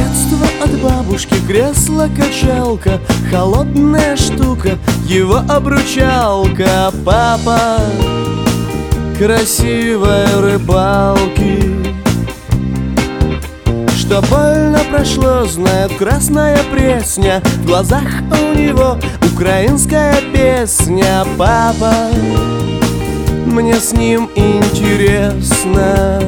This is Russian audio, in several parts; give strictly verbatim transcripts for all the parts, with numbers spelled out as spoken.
наследство от бабушки, кресло-качалка, холодная штука, его обручалка. Папа красивой рыбалки, что больно прошло, знает красная пресня, в глазах у него украинская песня. Папа, мне с ним интересно.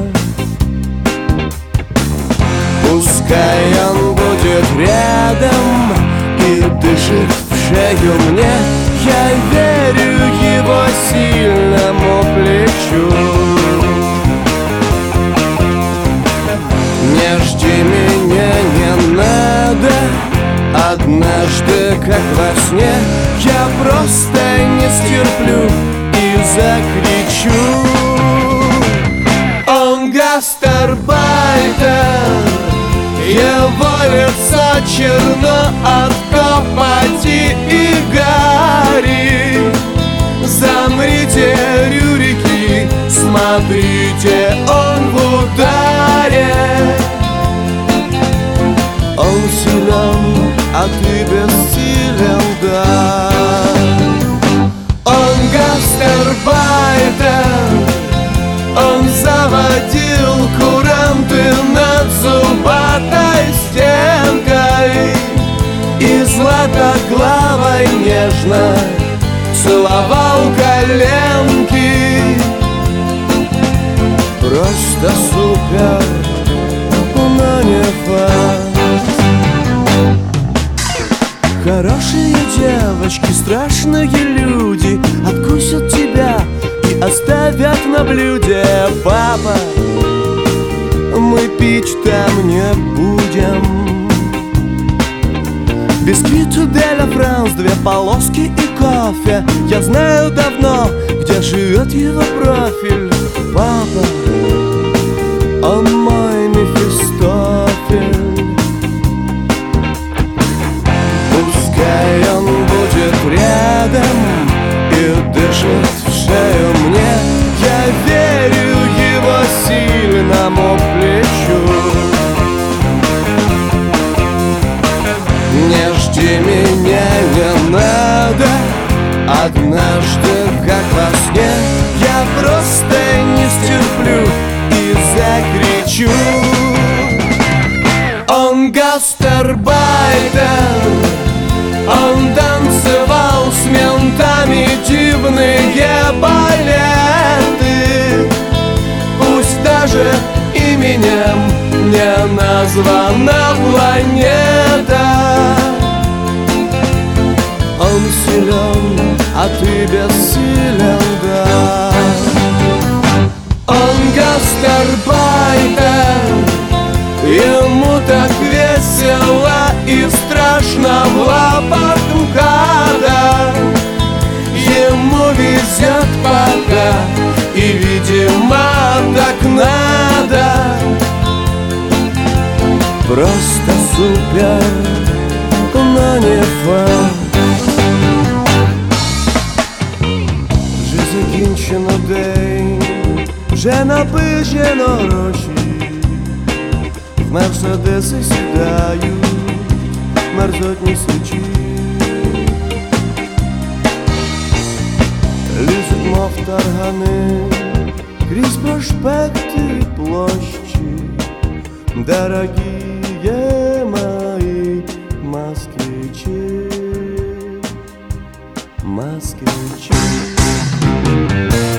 Пускай он будет рядом и дышит в шею мне, я верю его сильному плечу. Не жди меня, не надо, однажды, как во сне, я просто не стерплю и закричу. Он гастарбайтер, его лицо черно от копоти и гари. Замрите, рюрики, смотрите, он в ударе. Он силен, а ты бессилен, да. Он гастарбайтер, он заводил куранты над зубатой стенкой и златоглавой нежно целовал коленки. Просто супер, но не факт. Хорошие девочки, страшные люди откусят тебя и оставят на блюде. Папа, мы пить там не будем. Бисквит де ла Франс, две полоски и кофе. Я знаю давно, где живет его профиль. Папа, он мой Мефистофель. Пускай он будет рядом и дышит в шею мне, я верю его сильному плечу. Не жди меня, не надо, однажды, как во сне, я просто не стерплю и закричу. Он гастарбайтер, он танцевал с ментами дивные балеты. Пусть даже именем не названа планета. Он силен, а ты бессилен, да. Он гастарбайтер, ему так весело и страшно в лапах МКАДа. Ему везет пока, и, видимо, так надо. Просто супер, но не факт. Вже закінчено день, вже напишено гроші. В мерседеси сідають мерзотні свічі. Лізуть, мов таргани, крізь проспекти і площі. Дорогие мои москвичи, москвичи.